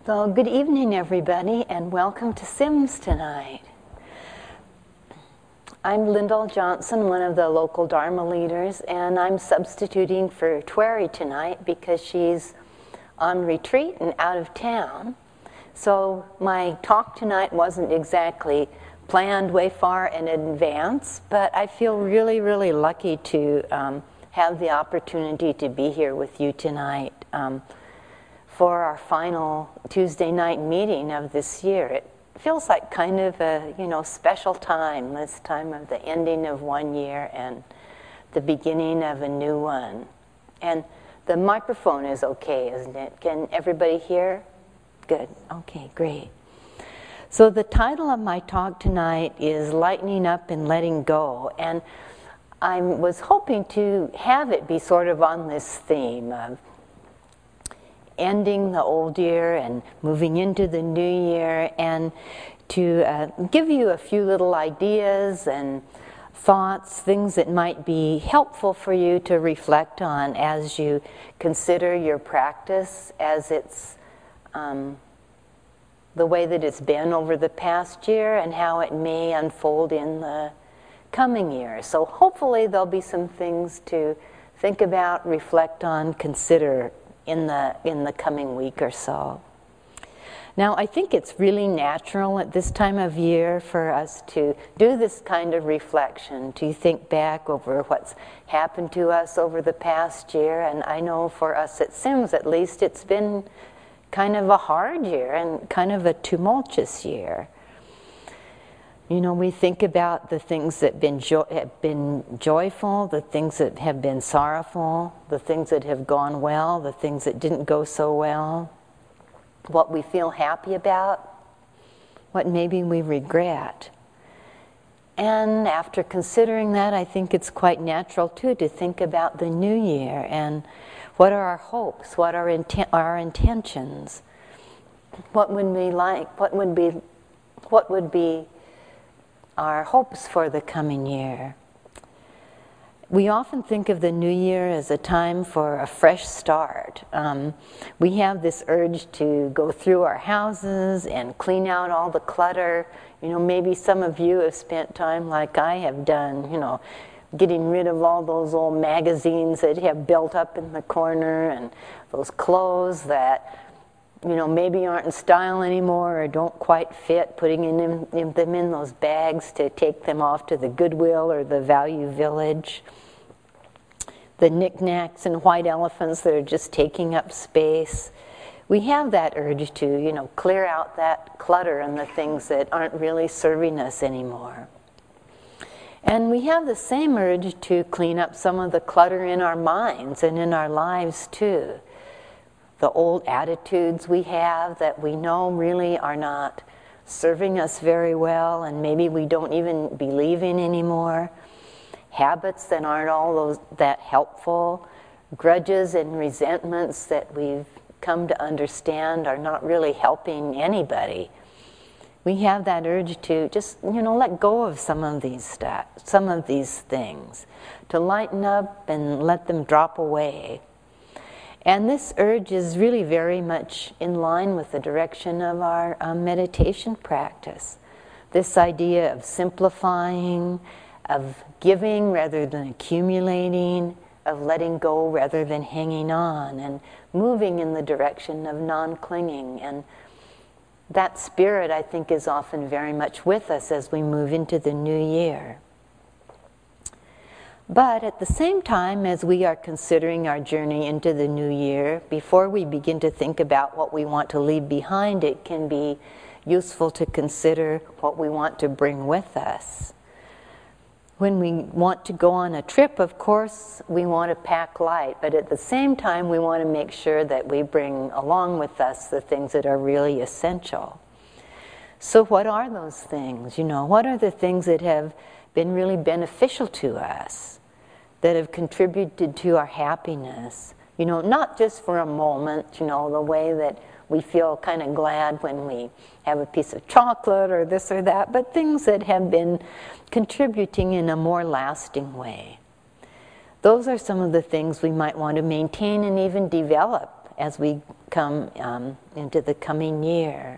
So good evening, everybody, and welcome to Sims tonight. I'm Lyndall Johnson, one of the local Dharma leaders, and I'm substituting for Tweri tonight because she's on retreat and out of town. So my talk tonight wasn't exactly planned way far in advance, but I feel really, really lucky to have the opportunity to be here with you tonight. For our final Tuesday night meeting of this year. It feels like kind of a, special time, this time of the ending of one year and the beginning of a new one. And the microphone is okay, isn't it? Can everybody hear? Good. Okay, great. So the title of my talk tonight is Lightening Up and Letting Go. And I was hoping to have it be sort of on this theme of ending the old year and moving into the new year, and to give you a few little ideas and thoughts, things that might be helpful for you to reflect on as you consider your practice as it's the way that it's been over the past year and how it may unfold in the coming year. So hopefully there'll be some things to think about, reflect on, consider in the coming week or so. Now, I think it's really natural at this time of year for us to do this kind of reflection, to think back over what's happened to us over the past year. And I know for us at Sims, at least, it's been kind of a hard year and kind of a tumultuous year. We think about the things that have been joyful, the things that have been sorrowful, the things that have gone well, the things that didn't go so well, what we feel happy about, what maybe we regret. And after considering that, I think it's quite natural, too, to think about the new year and what are our hopes, what are our intentions, what would we like, what would be our hopes for the coming year. We often think of the new year as a time for a fresh start. We have this urge to go through our houses and clean out all the clutter. Maybe some of you have spent time like I have done, getting rid of all those old magazines that have built up in the corner and those clothes that maybe aren't in style anymore or don't quite fit, putting them in those bags to take them off to the Goodwill or the Value Village. The knickknacks and white elephants that are just taking up space. We have that urge to, clear out that clutter and the things that aren't really serving us anymore. And we have the same urge to clean up some of the clutter in our minds and in our lives, too. The old attitudes we have that we know really are not serving us very well and maybe we don't even believe in anymore. Habits that aren't all that helpful. Grudges and resentments that we've come to understand are not really helping anybody. We have that urge to just, let go of some of these things, to lighten up and let them drop away. And this urge is really very much in line with the direction of our meditation practice. This idea of simplifying, of giving rather than accumulating, of letting go rather than hanging on, and moving in the direction of non-clinging. And that spirit, I think, is often very much with us as we move into the new year. But at the same time, as we are considering our journey into the new year, before we begin to think about what we want to leave behind, it can be useful to consider what we want to bring with us. When we want to go on a trip, of course, we want to pack light, but at the same time, we want to make sure that we bring along with us the things that are really essential. So what are those things? What are the things that have been really beneficial to us, that have contributed to our happiness? Not just for a moment, the way that we feel kind of glad when we have a piece of chocolate or this or that, but things that have been contributing in a more lasting way. Those are some of the things we might want to maintain and even develop as we come into the coming year.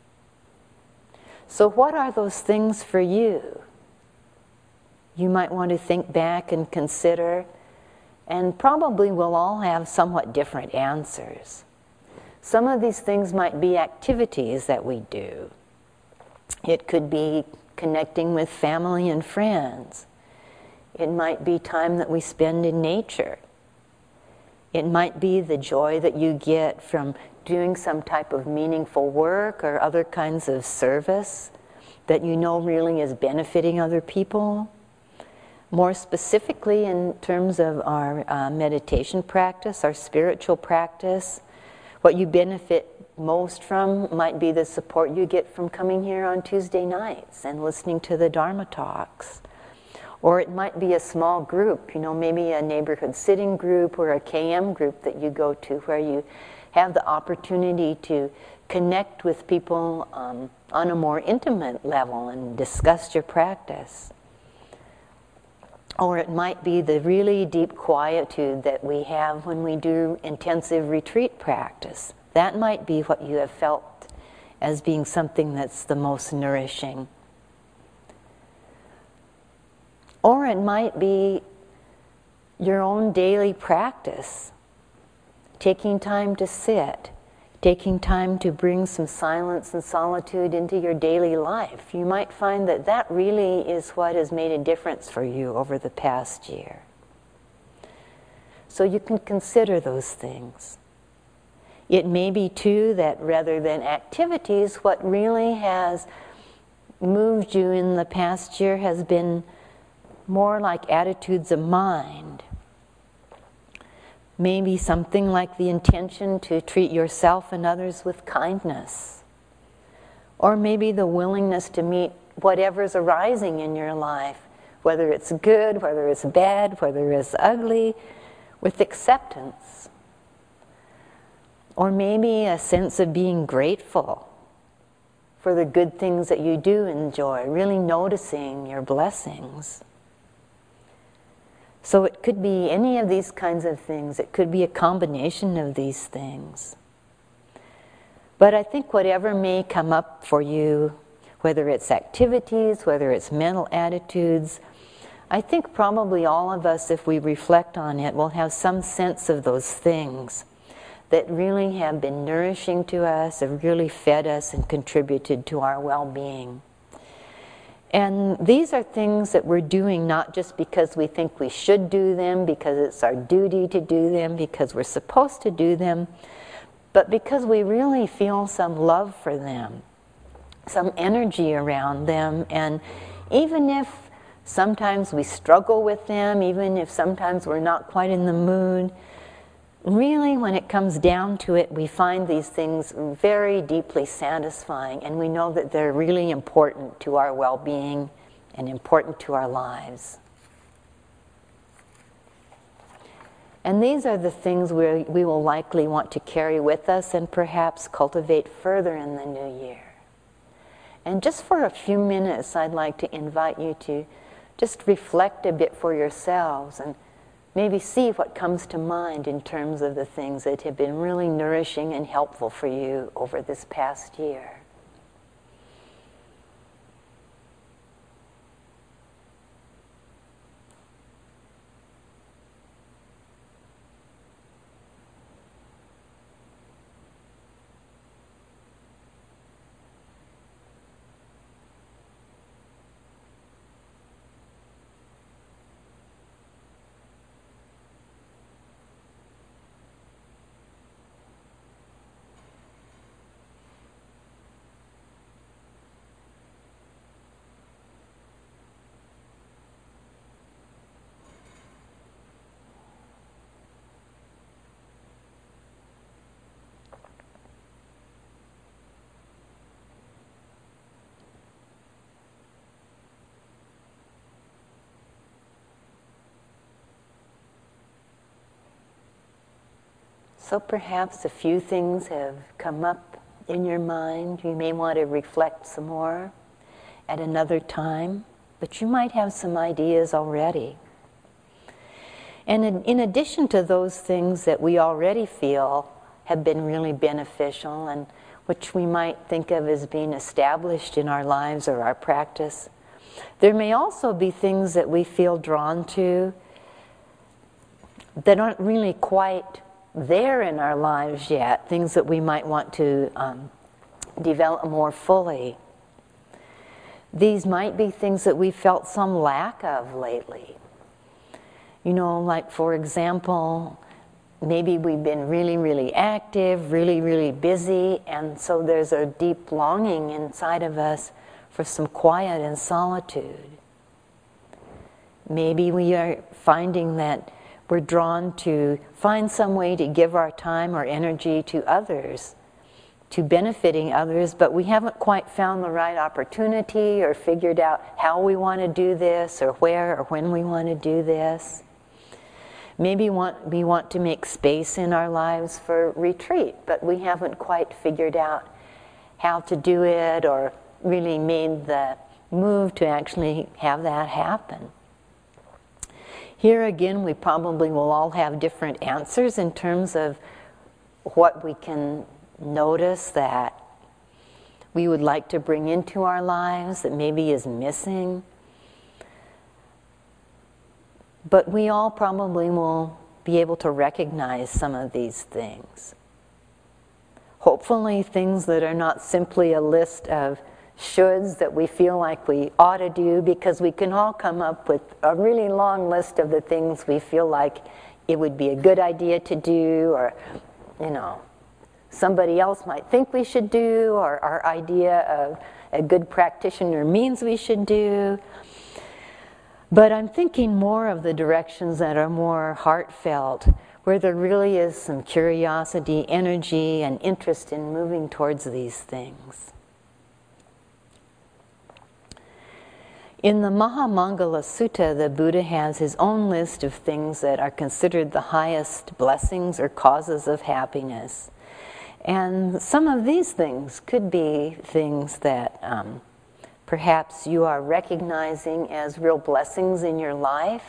So what are those things for you? You might want to think back and consider, and probably we'll all have somewhat different answers. Some of these things might be activities that we do. It could be connecting with family and friends. It might be time that we spend in nature. It might be the joy that you get from doing some type of meaningful work or other kinds of service that you know really is benefiting other people. More specifically, in terms of our meditation practice, our spiritual practice, what you benefit most from might be the support you get from coming here on Tuesday nights and listening to the Dharma talks. Or it might be a small group, maybe a neighborhood sitting group or a KM group that you go to, where you have the opportunity to connect with people on a more intimate level and discuss your practice. Or it might be the really deep quietude that we have when we do intensive retreat practice. That might be what you have felt as being something that's the most nourishing. Or it might be your own daily practice, taking time to sit, taking time to bring some silence and solitude into your daily life. You might find that that really is what has made a difference for you over the past year. So you can consider those things. It may be, too, that rather than activities, what really has moved you in the past year has been more like attitudes of mind. Maybe something like the intention to treat yourself and others with kindness. Or maybe the willingness to meet whatever's arising in your life, whether it's good, whether it's bad, whether it's ugly, with acceptance. Or maybe a sense of being grateful for the good things that you do enjoy, really noticing your blessings. So it could be any of these kinds of things. It could be a combination of these things. But I think whatever may come up for you, whether it's activities, whether it's mental attitudes, I think probably all of us, if we reflect on it, will have some sense of those things that really have been nourishing to us, have really fed us and contributed to our well-being. And these are things that we're doing not just because we think we should do them, because it's our duty to do them, because we're supposed to do them, but because we really feel some love for them, some energy around them. And even if sometimes we struggle with them, even if sometimes we're not quite in the mood, really, when it comes down to it, we find these things very deeply satisfying, and we know that they're really important to our well-being and important to our lives. And these are the things we will likely want to carry with us and perhaps cultivate further in the new year. And just for a few minutes, I'd like to invite you to just reflect a bit for yourselves and maybe see what comes to mind in terms of the things that have been really nourishing and helpful for you over this past year. So perhaps a few things have come up in your mind. You may want to reflect some more at another time, but you might have some ideas already. And in addition to those things that we already feel have been really beneficial and which we might think of as being established in our lives or our practice. There may also be things that we feel drawn to that aren't really quite there in our lives yet, things that we might want to develop more fully. These might be things that we felt some lack of lately. You know, like for example, maybe we've been really, really active, really, really busy, and so there's a deep longing inside of us for some quiet and solitude. Maybe we are finding that we're drawn to find some way to give our time or energy to others, to benefiting others, but we haven't quite found the right opportunity or figured out how we want to do this or where or when we want to do this. Maybe we want to make space in our lives for retreat, but we haven't quite figured out how to do it or really made the move to actually have that happen. Here again, we probably will all have different answers in terms of what we can notice that we would like to bring into our lives that maybe is missing. But we all probably will be able to recognize some of these things. Hopefully things that are not simply a list of shoulds that we feel like we ought to do, because we can all come up with a really long list of the things we feel like it would be a good idea to do, or, you know, somebody else might think we should do, or our idea of a good practitioner means we should do. But I'm thinking more of the directions that are more heartfelt, where there really is some curiosity, energy, and interest in moving towards these things. In the Mahamangala Sutta, the Buddha has his own list of things that are considered the highest blessings or causes of happiness. And some of these things could be things that perhaps you are recognizing as real blessings in your life,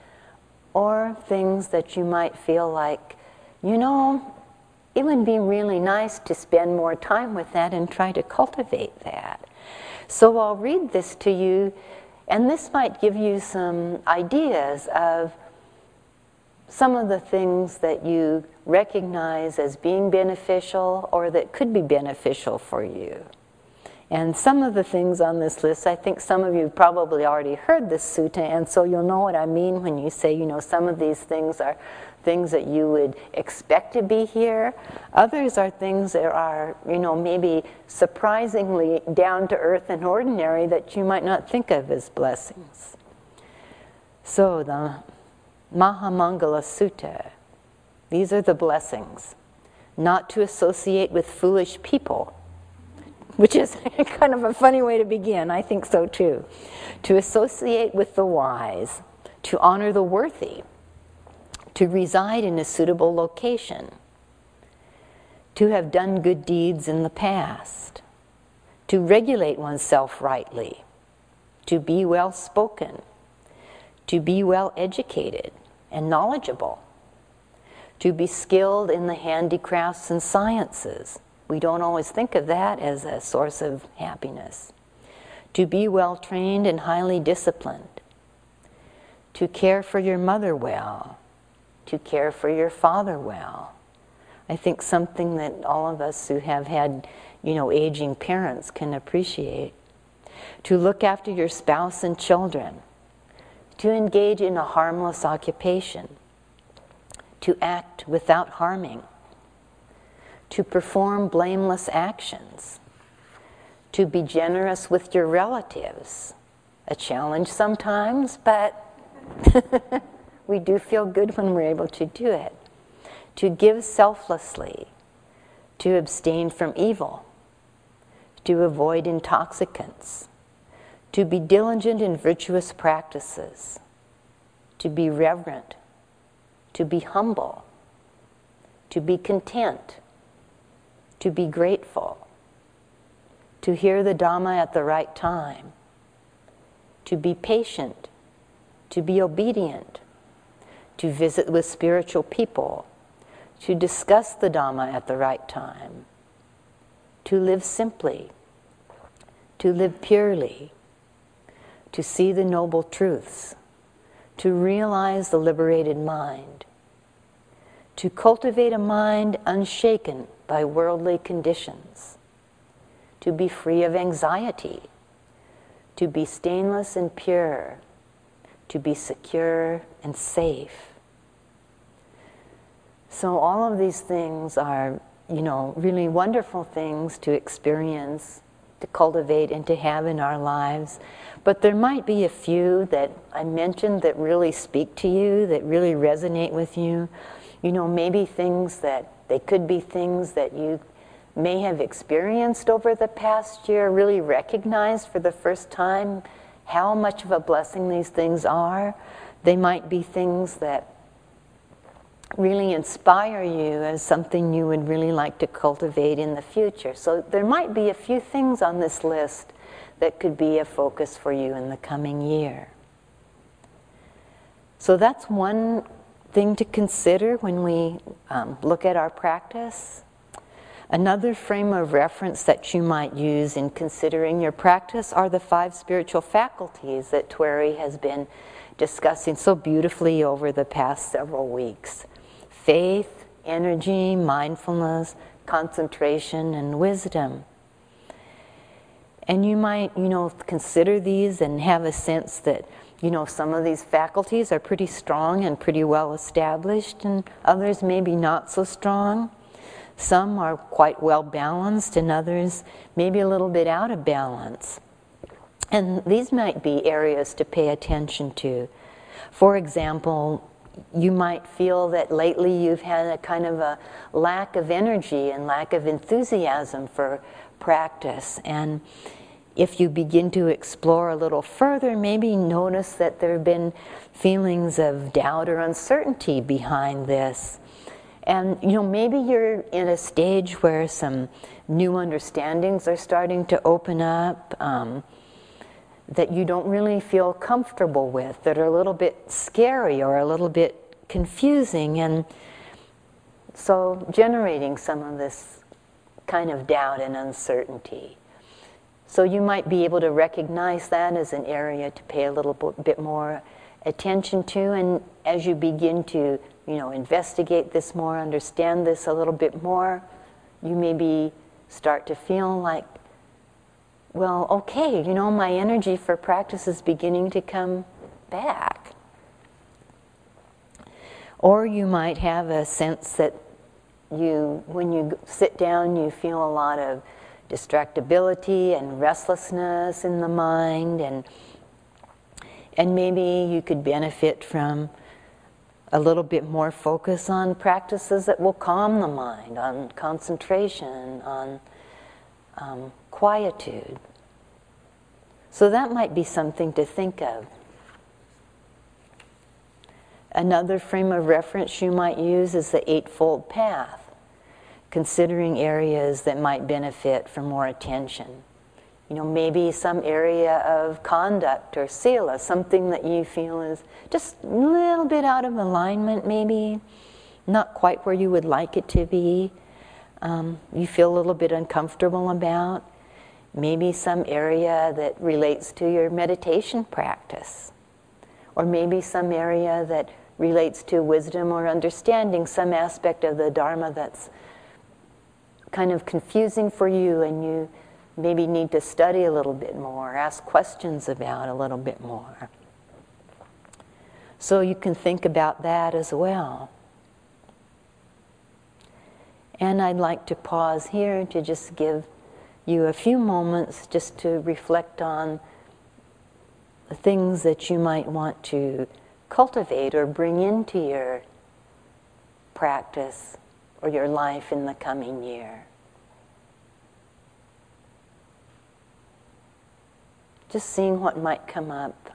or things that you might feel like, you know, it would be really nice to spend more time with that and try to cultivate that. So I'll read this to you, and this might give you some ideas of some of the things that you recognize as being beneficial or that could be beneficial for you. And some of the things on this list, I think some of you have probably already heard this sutta, and so you'll know what I mean when you say, you know, some of these things are things that you would expect to be here. Others are things that are, you know, maybe surprisingly down to earth and ordinary that you might not think of as blessings. So the Mahamangala Sutta, these are the blessings. Not to associate with foolish people, which is kind of a funny way to begin. I think so too. To associate with the wise, to honor the worthy, to reside in a suitable location, to have done good deeds in the past, to regulate oneself rightly, to be well spoken, to be well educated and knowledgeable, to be skilled in the handicrafts and sciences. We don't always think of that as a source of happiness. To be well trained and highly disciplined. To care for your mother well. To care for your father well. I think something that all of us who have had, you know, aging parents can appreciate. To look after your spouse and children. To engage in a harmless occupation. To act without harming. To perform blameless actions, to be generous with your relatives. A challenge sometimes, but we do feel good when we're able to do it. To give selflessly, to abstain from evil, to avoid intoxicants, to be diligent in virtuous practices, to be reverent, to be humble, to be content, to be grateful, to hear the Dhamma at the right time, to be patient, to be obedient, to visit with spiritual people, to discuss the Dhamma at the right time, to live simply, to live purely, to see the noble truths, to realize the liberated mind, to cultivate a mind unshaken by worldly conditions, to be free of anxiety, to be stainless and pure, to be secure and safe. So all of these things are, really wonderful things to experience, to cultivate, and to have in our lives. But there might be a few that I mentioned that really speak to you, that really resonate with you. Maybe they could be things that you may have experienced over the past year, really recognized for the first time how much of a blessing these things are. They might be things that really inspire you as something you would really like to cultivate in the future. So there might be a few things on this list that could be a focus for you in the coming year. So that's one thing to consider when we look at our practice. Another frame of reference that you might use in considering your practice are the 5 spiritual faculties that Tweri has been discussing so beautifully over the past several weeks. Faith, energy, mindfulness, concentration, and wisdom. And you might, consider these and have a sense that, some of these faculties are pretty strong and pretty well established, and others maybe not so strong. Some are quite well balanced, and others maybe a little bit out of balance. And these might be areas to pay attention to. For example, you might feel that lately you've had a kind of a lack of energy and lack of enthusiasm for practice. And if you begin to explore a little further, maybe notice that there have been feelings of doubt or uncertainty behind this. And, maybe you're in a stage where some new understandings are starting to open up that you don't really feel comfortable with, that are a little bit scary or a little bit confusing. And so generating some of this kind of doubt and uncertainty. So you might be able to recognize that as an area to pay a little bit more attention to. And as you begin to, investigate this more, understand this a little bit more, you maybe start to feel like, well, okay, my energy for practice is beginning to come back. Or you might have a sense that when you sit down, you feel a lot of distractibility and restlessness in the mind, and maybe you could benefit from a little bit more focus on practices that will calm the mind, on concentration, on quietude. So that might be something to think of. Another frame of reference you might use is the Eightfold Path, considering areas that might benefit from more attention. Maybe some area of conduct or sila, something that you feel is just a little bit out of alignment, maybe not quite where you would like it to be. You feel a little bit uncomfortable about. Maybe some area that relates to your meditation practice. Or maybe some area that relates to wisdom or understanding, some aspect of the Dharma that's kind of confusing for you, and you maybe need to study a little bit more, ask questions about a little bit more. So you can think about that as well. And I'd like to pause here to just give you a few moments just to reflect on the things that you might want to cultivate or bring into your practice or your life in the coming year. Just seeing what might come up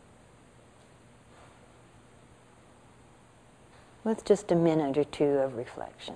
with just a minute or two of reflection.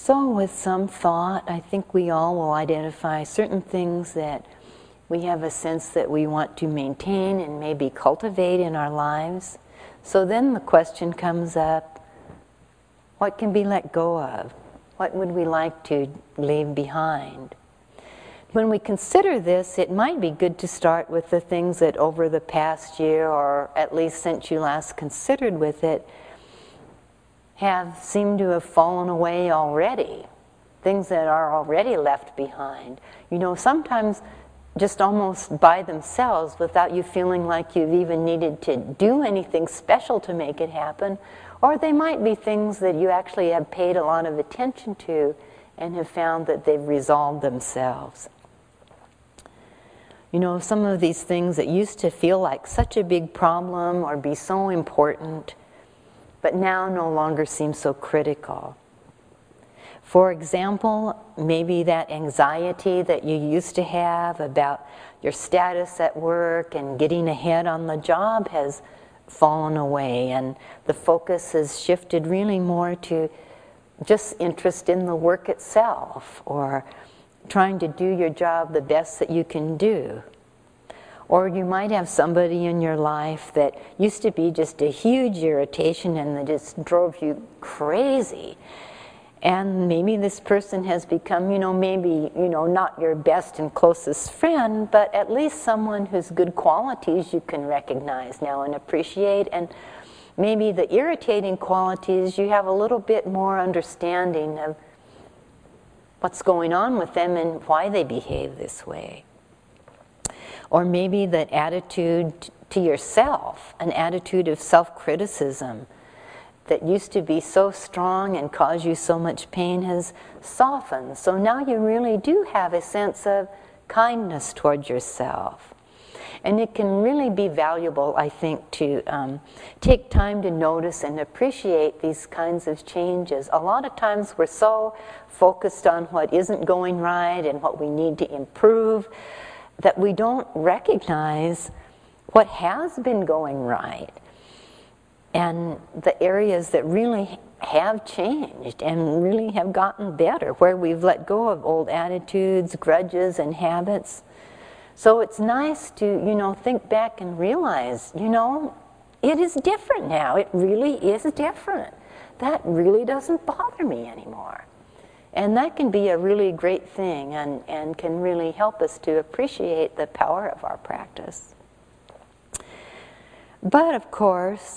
So with some thought, I think we all will identify certain things that we have a sense that we want to maintain and maybe cultivate in our lives. So then the question comes up, what can be let go of? What would we like to leave behind? When we consider this, it might be good to start with the things that over the past year, or at least since you last considered with it, have seemed to have fallen away already. Things that are already left behind. You know, sometimes just almost by themselves, without you feeling like you've even needed to do anything special to make it happen. Or they might be things that you actually have paid a lot of attention to and have found that they've resolved themselves. You know, some of these things that used to feel like such a big problem or be so important, but now no longer seem so critical. For example, maybe that anxiety that you used to have about your status at work and getting ahead on the job has fallen away, and the focus has shifted really more to just interest in the work itself, or trying to do your job the best that you can do. Or you might have somebody in your life that used to be just a huge irritation and that just drove you crazy. And maybe this person has become, maybe, not your best and closest friend, but at least someone whose good qualities you can recognize now and appreciate. And maybe the irritating qualities, you have a little bit more understanding of what's going on with them and why they behave this way. Or maybe that attitude to yourself, an attitude of self-criticism that used to be so strong and cause you so much pain has softened. So now you really do have a sense of kindness toward yourself. And it can really be valuable, I think, to take time to notice and appreciate these kinds of changes. A lot of times we're so focused on what isn't going right and what we need to improve that we don't recognize what has been going right and the areas that really have changed and really have gotten better, where we've let go of old attitudes, grudges, and habits. So it's nice to, think back and realize, it is different now. It really is different. That really doesn't bother me anymore. And that can be a really great thing and can really help us to appreciate the power of our practice. But of course,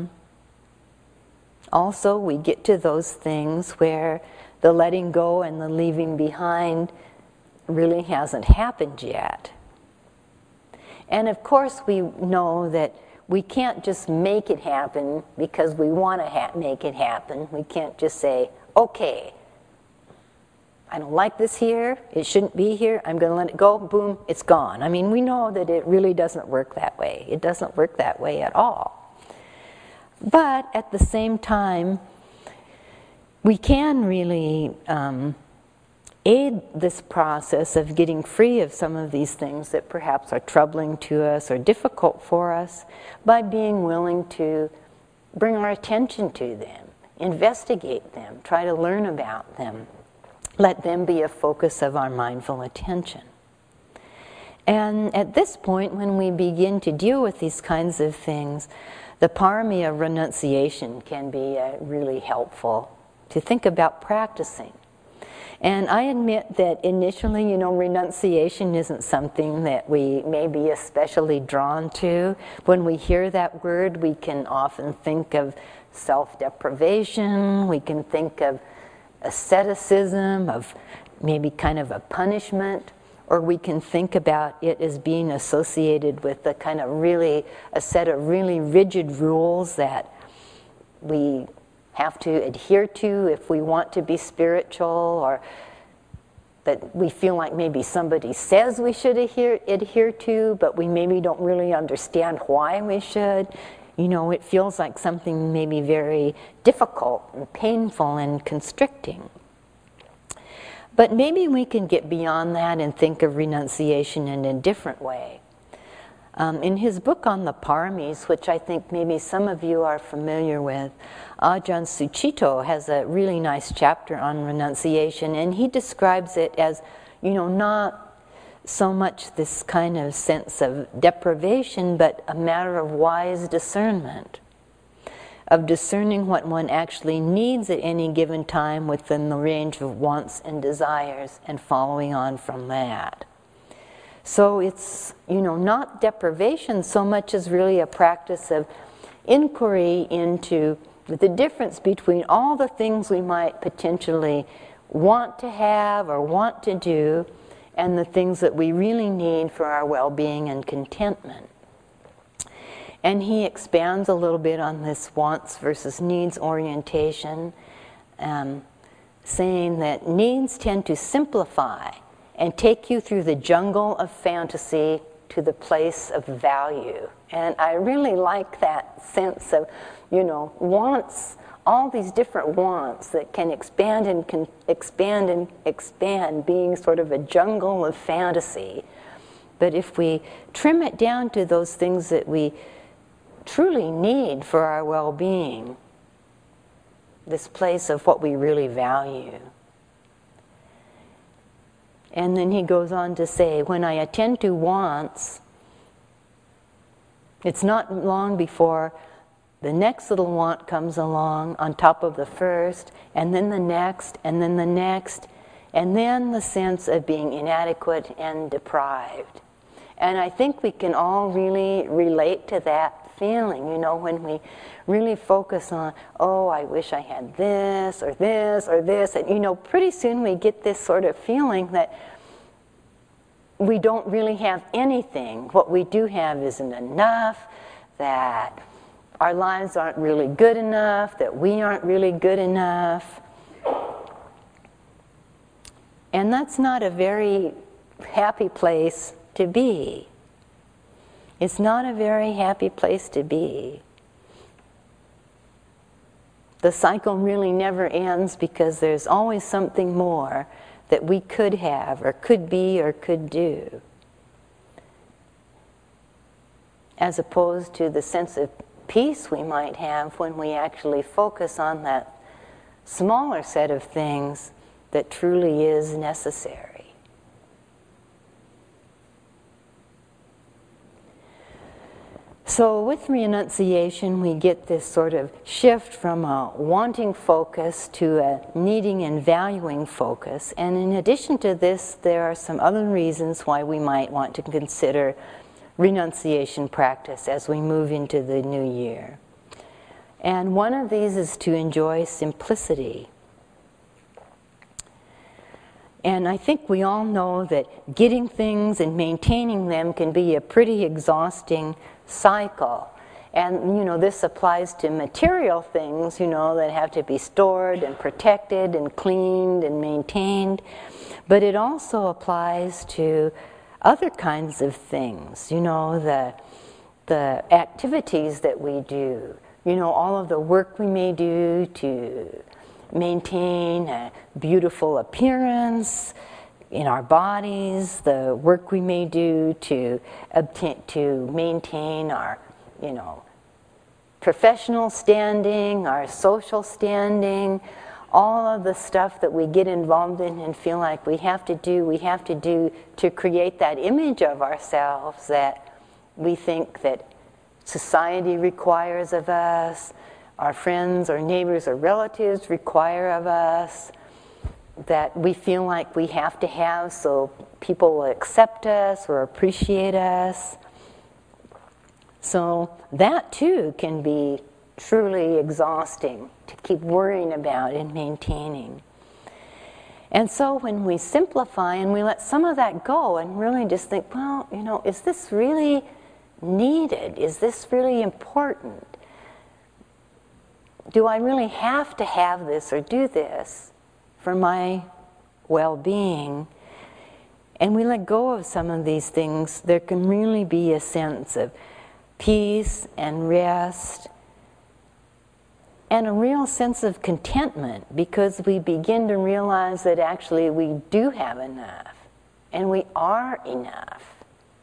also we get to those things where the letting go and the leaving behind really hasn't happened yet. And of course we know that we can't just make it happen because we want to make it happen. We can't just say, okay, I don't like this here, it shouldn't be here, I'm going to let it go, boom, it's gone. I mean, we know that it really doesn't work that way. It doesn't work that way at all. But at the same time, we can really aid this process of getting free of some of these things that perhaps are troubling to us or difficult for us by being willing to bring our attention to them, investigate them, try to learn about them. Let them be a focus of our mindful attention. And at this point, when we begin to deal with these kinds of things, the parami of renunciation can be really helpful to think about practicing. And I admit that initially, renunciation isn't something that we may be especially drawn to. When we hear that word, we can often think of self-deprivation, we can think of asceticism, of maybe kind of a punishment, or we can think about it as being associated with a set of really rigid rules that we have to adhere to if we want to be spiritual, or that we feel like maybe somebody says we should adhere to, but we maybe don't really understand why we should. It feels like something maybe very difficult and painful and constricting. But maybe we can get beyond that and think of renunciation in a different way. In his book on the paramis, which I think maybe some of you are familiar with, Ajahn Sucitto has a really nice chapter on renunciation, and he describes it as, not so much this kind of sense of deprivation, but a matter of wise discernment, of discerning what one actually needs at any given time within the range of wants and desires, and following on from that. So it's, not deprivation so much as really a practice of inquiry into the difference between all the things we might potentially want to have or want to do and the things that we really need for our well-being and contentment. And he expands a little bit on this wants versus needs orientation, saying that needs tend to simplify and take you through the jungle of fantasy to the place of value. And I really like that sense of, wants, all these different wants that can expand and expand, being sort of a jungle of fantasy. But if we trim it down to those things that we truly need for our well-being, this place of what we really value. And then he goes on to say, when I attend to wants, it's not long before the next little want comes along on top of the first, and then the next, and then the next, and then the sense of being inadequate and deprived. And I think we can all really relate to that feeling, when we really focus on, I wish I had this, or this, or this, and pretty soon we get this sort of feeling that we don't really have anything. What we do have isn't enough, that our lives aren't really good enough, that we aren't really good enough. And that's not a very happy place to be. It's not a very happy place to be. The cycle really never ends because there's always something more that we could have or could be or could do, as opposed to the sense of peace we might have when we actually focus on that smaller set of things that truly is necessary. So with renunciation, we get this sort of shift from a wanting focus to a needing and valuing focus. And in addition to this, there are some other reasons why we might want to consider renunciation practice as we move into the new year. And one of these is to enjoy simplicity. And I think we all know that getting things and maintaining them can be a pretty exhausting cycle. And, this applies to material things, that have to be stored and protected and cleaned and maintained. But it also applies to other kinds of things, the activities that we do, all of the work we may do to maintain a beautiful appearance in our bodies, the work we may do to maintain our, professional standing, our social standing, all of the stuff that we get involved in and feel like we have to do to create that image of ourselves that we think that society requires of us, our friends or neighbors or relatives require of us, that we feel like we have to have so people will accept us or appreciate us. So that too can be truly exhausting to keep worrying about and maintaining. And so when we simplify and we let some of that go and really just think, is this really needed? Is this really important? Do I really have to have this or do this for my well-being? And we let go of some of these things, there can really be a sense of peace and rest and a real sense of contentment, because we begin to realize that actually we do have enough and we are enough.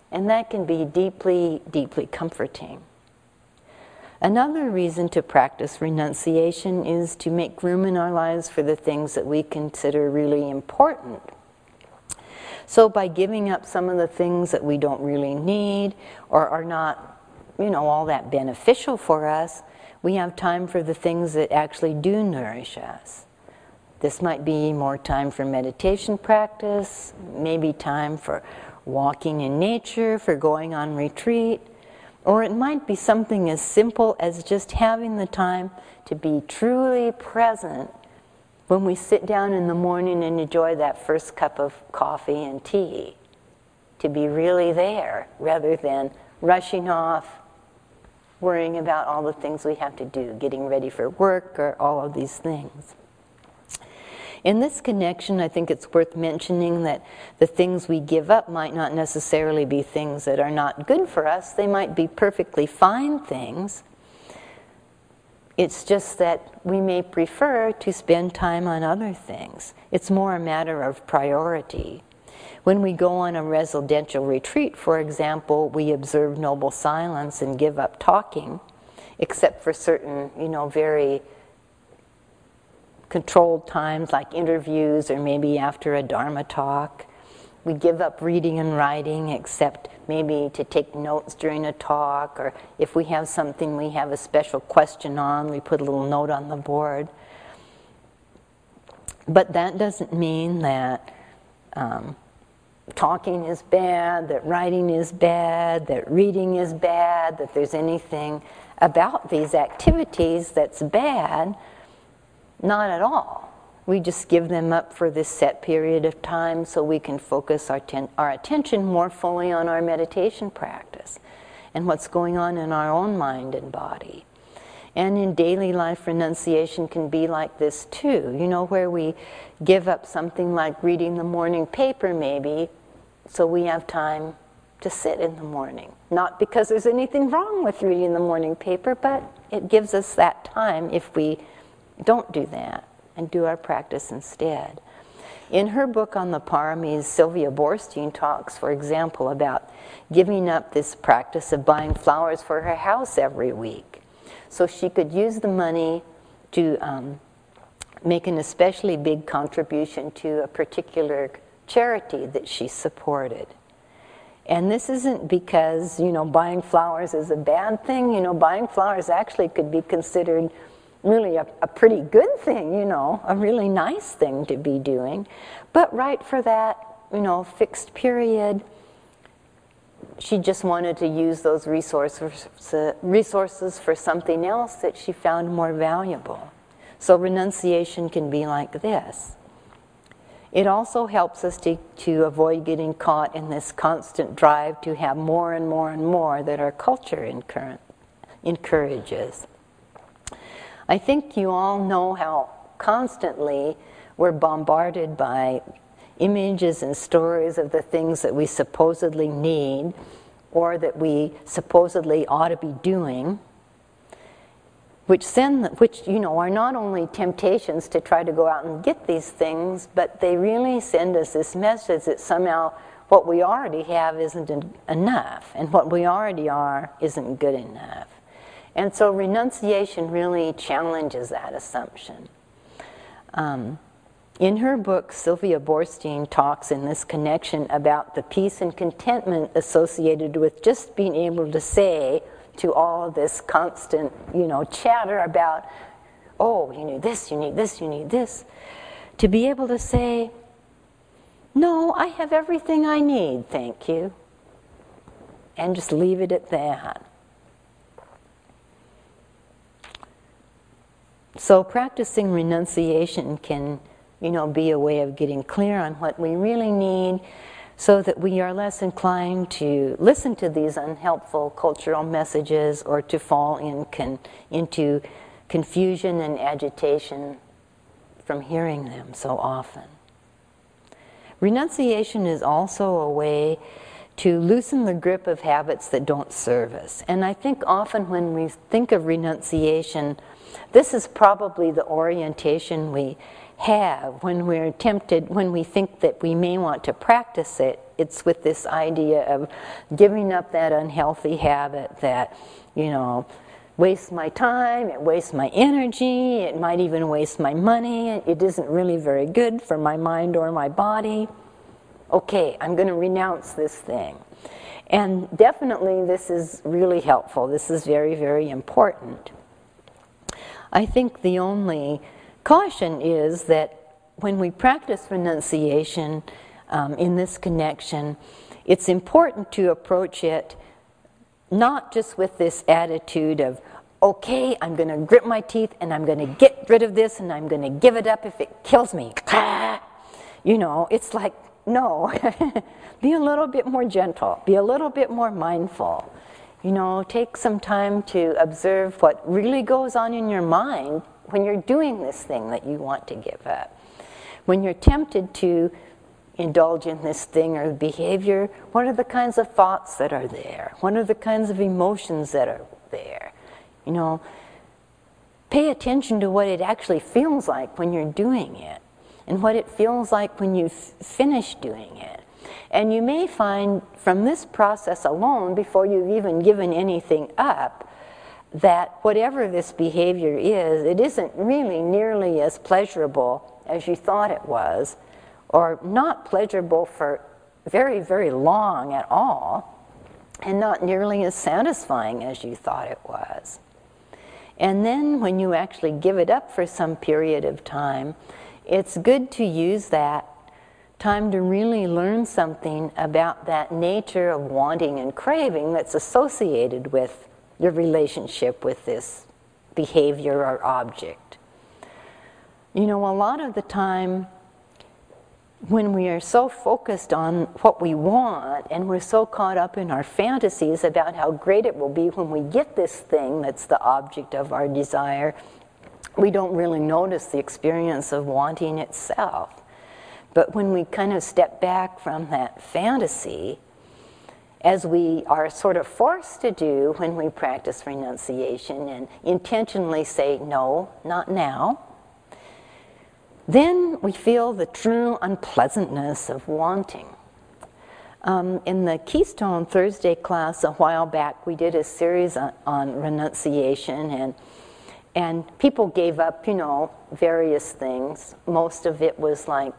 And that can be deeply, deeply comforting. Another reason to practice renunciation is to make room in our lives for the things that we consider really important. So by giving up some of the things that we don't really need or are not, all that beneficial for us, we have time for the things that actually do nourish us. This might be more time for meditation practice, maybe time for walking in nature, for going on retreat, or it might be something as simple as just having the time to be truly present when we sit down in the morning and enjoy that first cup of coffee and tea. To be really there rather than rushing off, worrying about all the things we have to do, getting ready for work or all of these things. In this connection, I think it's worth mentioning that the things we give up might not necessarily be things that are not good for us. They might be perfectly fine things. It's just that we may prefer to spend time on other things. It's more a matter of priority. When we go on a residential retreat, for example, we observe noble silence and give up talking, except for certain, very controlled times like interviews or maybe after a Dharma talk. We give up reading and writing except maybe to take notes during a talk, or if we have something we have a special question on, we put a little note on the board. But that doesn't mean that talking is bad, that writing is bad, that reading is bad, that there's anything about these activities that's bad. Not at all. We just give them up for this set period of time so we can focus our attention more fully on our meditation practice and what's going on in our own mind and body. And in daily life, renunciation can be like this too, where we give up something like reading the morning paper maybe so we have time to sit in the morning. Not because there's anything wrong with reading the morning paper, but it gives us that time if we don't do that and do our practice instead. In her book on the Paramis, Sylvia Boorstein talks, for example, about giving up this practice of buying flowers for her house every week. So she could use the money to make an especially big contribution to a particular charity that she supported. And this isn't because, buying flowers is a bad thing. Buying flowers actually could be considered really a pretty good thing, a really nice thing to be doing. But right for that, fixed period, she just wanted to use those resources for something else that she found more valuable. So renunciation can be like this. It also helps us to avoid getting caught in this constant drive to have more and more and more that our culture encourages. I think you all know how constantly we're bombarded by images and stories of the things that we supposedly need or that we supposedly ought to be doing, which are not only temptations to try to go out and get these things, but they really send us this message that somehow what we already have isn't enough, and what we already are isn't good enough. And so renunciation really challenges that assumption. In her book, Sylvia Boorstein talks in this connection about the peace and contentment associated with just being able to say to all of this constant, chatter about, oh, you need this, you need this, you need this, to be able to say, no, I have everything I need, thank you, and just leave it at that. So practicing renunciation can, be a way of getting clear on what we really need so that we are less inclined to listen to these unhelpful cultural messages or to fall into confusion and agitation from hearing them so often. Renunciation is also a way to loosen the grip of habits that don't serve us. And I think often when we think of renunciation, this is probably the orientation we have when we're tempted, when we think that we may want to practice it it's with this idea of giving up that unhealthy habit that, wastes my time, it wastes my energy, it might even waste my money, it isn't really very good for my mind or my body. Okay, I'm going to renounce this thing. And definitely this is really helpful. This is very, very important. I think the only caution is that when we practice renunciation in this connection, it's important to approach it not just with this attitude of, okay, I'm going to grit my teeth and I'm going to get rid of this and I'm going to give it up if it kills me. It's like, no. Be a little bit more gentle. Be a little bit more mindful. Take some time to observe what really goes on in your mind when you're doing this thing that you want to give up. When you're tempted to indulge in this thing or behavior, what are the kinds of thoughts that are there? What are the kinds of emotions that are there? Pay attention to what it actually feels like when you're doing it and what it feels like when you finish doing it. And you may find from this process alone, before you've even given anything up, that whatever this behavior is, it isn't really nearly as pleasurable as you thought it was, or not pleasurable for very, very long at all, and not nearly as satisfying as you thought it was. And then when you actually give it up for some period of time, it's good to use that time to really learn something about that nature of wanting and craving that's associated with your relationship with this behavior or object. A lot of the time, when we are so focused on what we want and we're so caught up in our fantasies about how great it will be when we get this thing that's the object of our desire, we don't really notice the experience of wanting itself. But when we kind of step back from that fantasy, as we are sort of forced to do when we practice renunciation and intentionally say, no, not now, then we feel the true unpleasantness of wanting. In the Keystone Thursday class a while back, we did a series on renunciation, and people gave up, various things. Most of it was like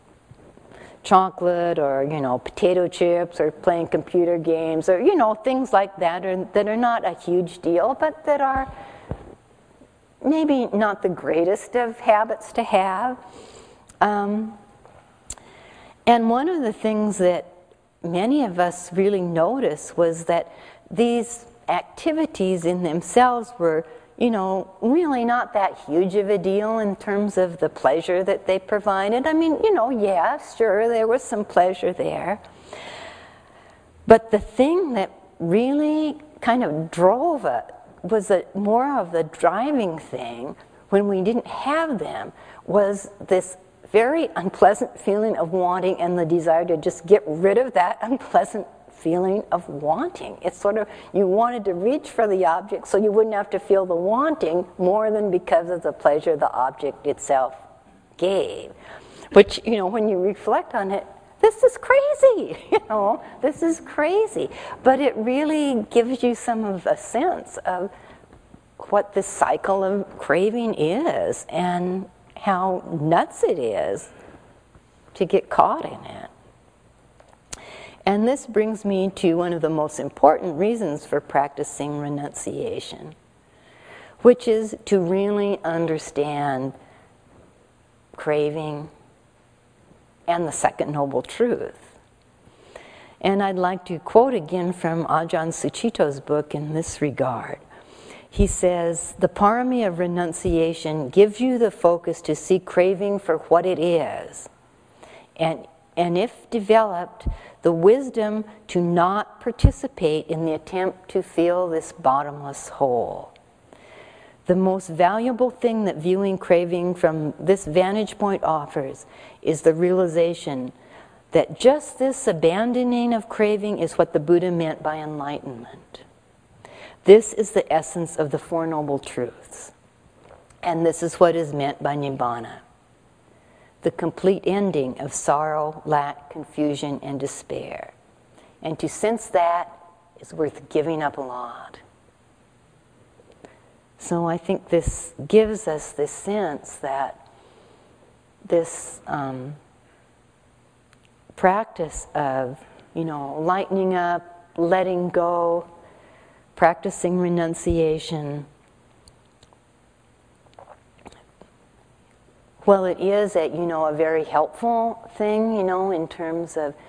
chocolate or, potato chips or playing computer games or, things like that are not a huge deal, but that are maybe not the greatest of habits to have. And one of the things that many of us really noticed was that these activities in themselves were, really not that huge of a deal in terms of the pleasure that they provided. I mean, yeah, sure, there was some pleasure there. But the thing that really kind of drove it was more of the driving thing when we didn't have them was this very unpleasant feeling of wanting and the desire to just get rid of that unpleasant feeling of wanting. It's sort of, you wanted to reach for the object so you wouldn't have to feel the wanting more than because of the pleasure the object itself gave. Which, when you reflect on it, this is crazy, this is crazy. But it really gives you some of a sense of what this cycle of craving is and how nuts it is to get caught in it. And this brings me to one of the most important reasons for practicing renunciation, which is to really understand craving and the second noble truth. And I'd like to quote again from Ajahn Sucitto's book in this regard. He says, the parami of renunciation gives you the focus to see craving for what it is, and if developed, the wisdom to not participate in the attempt to fill this bottomless hole. The most valuable thing that viewing craving from this vantage point offers is the realization that just this abandoning of craving is what the Buddha meant by enlightenment. This is the essence of the Four Noble Truths. And this is what is meant by Nibbana. the complete ending of sorrow, lack, confusion, and despair. And to sense that is worth giving up a lot. So I think this gives us this sense that this practice of, lightening up, letting go, practicing renunciation, well, it is a very helpful thing, in terms of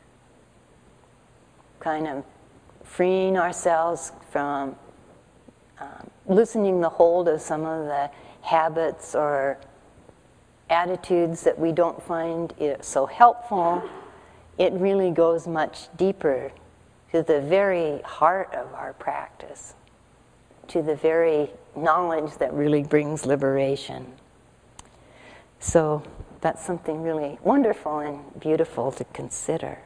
kind of freeing ourselves from loosening the hold of some of the habits or attitudes that we don't find so helpful. It really goes much deeper to the very heart of our practice, to the very knowledge that really brings liberation. So that's something really wonderful and beautiful to consider.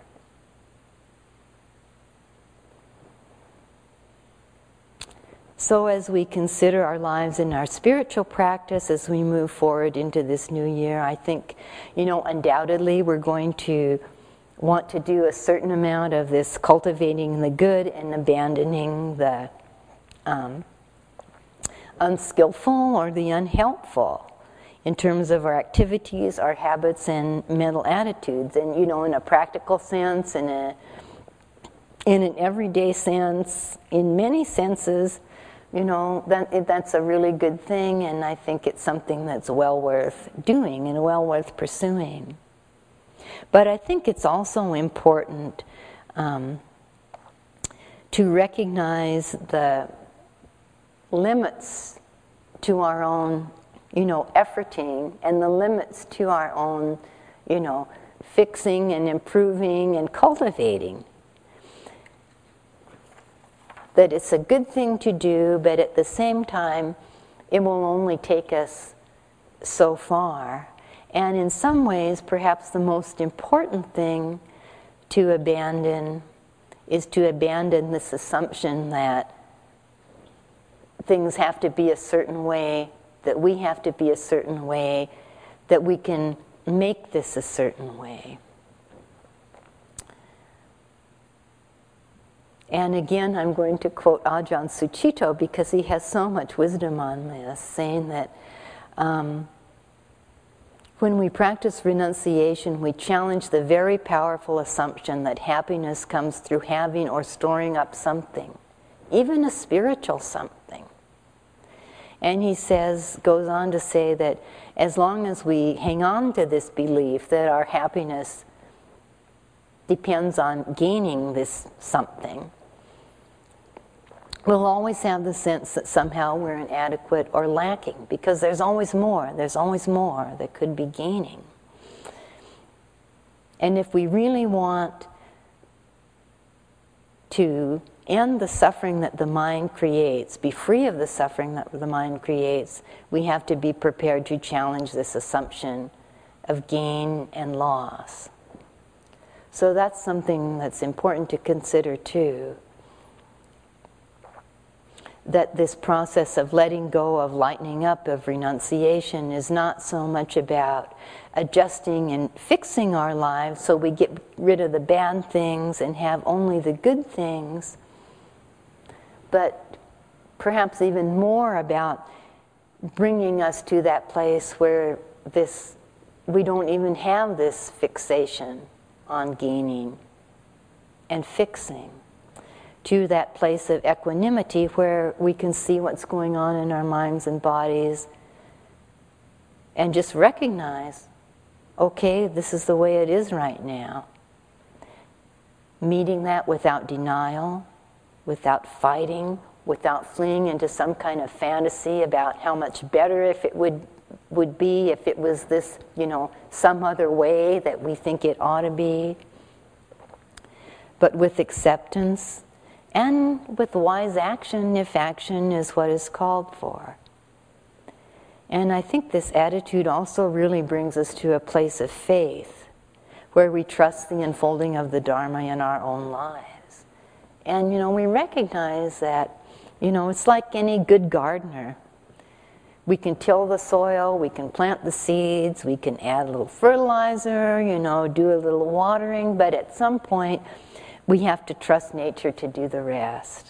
So as we consider our lives and our spiritual practice as we move forward into this new year, I think, undoubtedly we're going to want to do a certain amount of this cultivating the good and abandoning the unskillful or the unhelpful in terms of our activities, our habits, and mental attitudes. And, in a practical sense, in an everyday sense, in many senses, that's a really good thing, and I think it's something that's well worth doing and well worth pursuing. But I think it's also important to recognize the limits to our own, efforting, and the limits to our own, fixing and improving and cultivating. That it's a good thing to do, but at the same time, it will only take us so far. And in some ways, perhaps the most important thing to abandon is to abandon this assumption that things have to be a certain way, that we have to be a certain way, that we can make this a certain way. And again, I'm going to quote Ajahn Sucitto because he has so much wisdom on this, saying that when we practice renunciation, we challenge the very powerful assumption that happiness comes through having or storing up something, even a spiritual something. And he goes on to say that as long as we hang on to this belief that our happiness depends on gaining this something, we'll always have the sense that somehow we're inadequate or lacking, because there's always more that could be gaining. And if we really want to end the suffering that the mind creates, be free of the suffering that the mind creates, we have to be prepared to challenge this assumption of gain and loss. So that's something that's important to consider too. That this process of letting go, of lightening up, of renunciation is not so much about adjusting and fixing our lives so we get rid of the bad things and have only the good things, but perhaps even more about bringing us to that place where we don't even have this fixation on gaining and fixing, to that place of equanimity where we can see what's going on in our minds and bodies and just recognize, okay, this is the way it is right now. Meeting that without denial, without fighting, without fleeing into some kind of fantasy about how much better if it would be if it was this, some other way that we think it ought to be. But with acceptance, and with wise action, if action is what is called for. And I think this attitude also really brings us to a place of faith, where we trust the unfolding of the Dharma in our own lives. And, we recognize that, it's like any good gardener. We can till the soil, we can plant the seeds, we can add a little fertilizer, do a little watering, but at some point we have to trust nature to do the rest.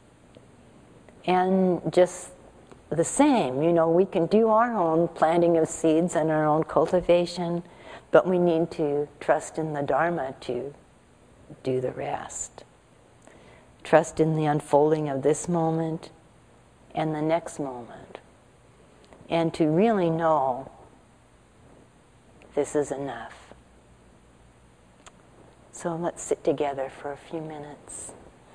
And just the same, we can do our own planting of seeds and our own cultivation, but we need to trust in the Dharma to do the rest. Trust in the unfolding of this moment and the next moment. And to really know this is enough. So let's sit together for a few minutes.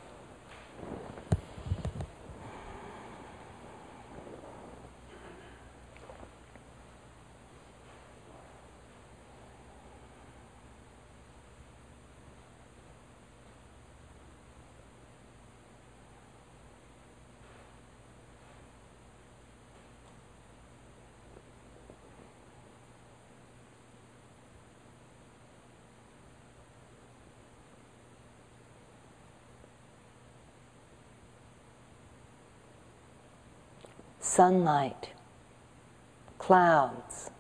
Sunlight, clouds,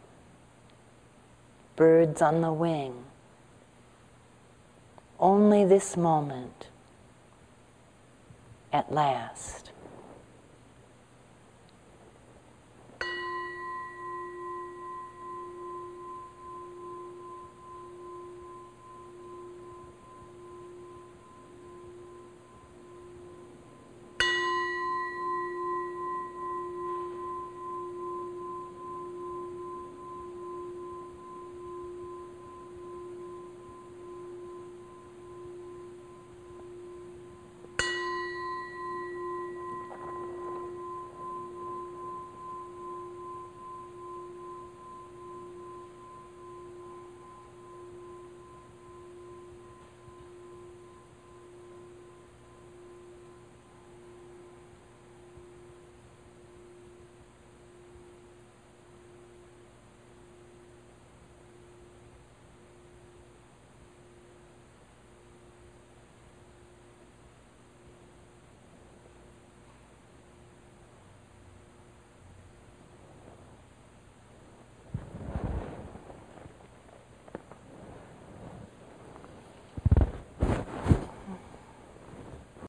birds on the wing. Only this moment, at last.